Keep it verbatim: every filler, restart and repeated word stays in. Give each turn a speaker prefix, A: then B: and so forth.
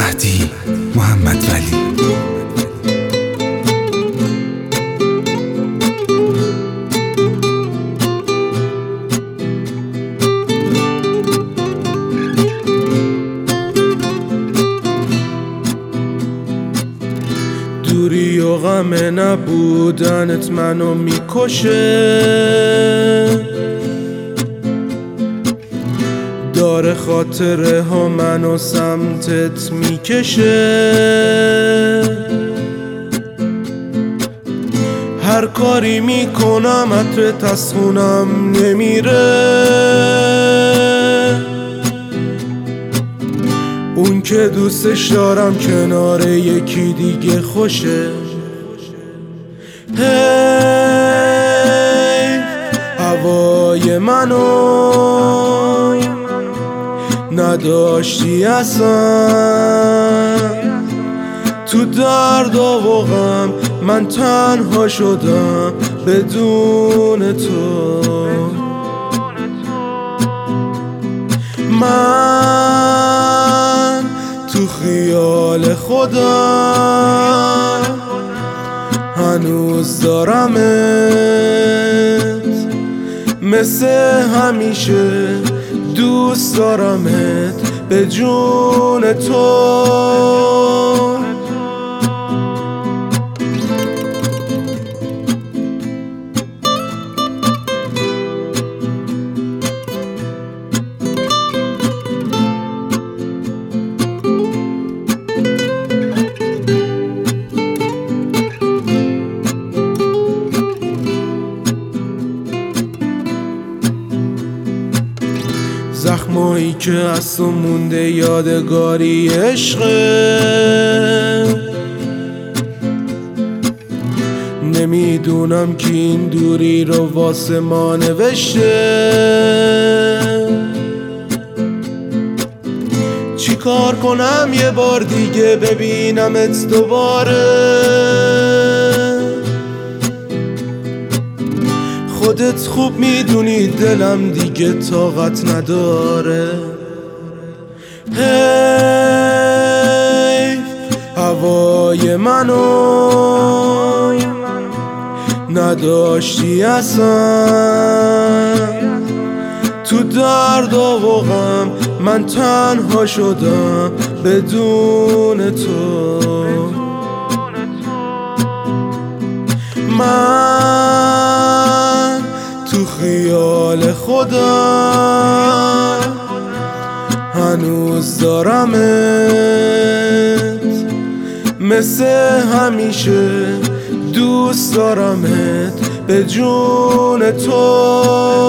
A: مهدی محمد ولی.
B: دوری و غم نبودنت منو میکشه، داره خاطره ها منو سمتت میکشه. هر کاری میکنم عطرت از خونم نمیره، اون که دوستش دارم کنار یکی دیگه خوشه. هی هوای منو نداشتی اصلا، تو درد و غم من تنها شدم بدون تو. من تو خیال خودم هنوز دارمت، مثل همیشه دوست دارمت به جون تو. زخمایی که از تو مونده یادگاری عشقه، نمیدونم که این دوری رو واسه ما نوشته. چی کار کنم یه بار دیگه ببینمت دوباره؟ خودت خوب میدونی دلم دیگه طاقت نداره. هی هوای منو نداشتی اصلا، تو درد و غم من تنها شدم بدون تو. من تو خیال خودم هنوز دارمت، مثل همیشه دوست دارمت به جون تو.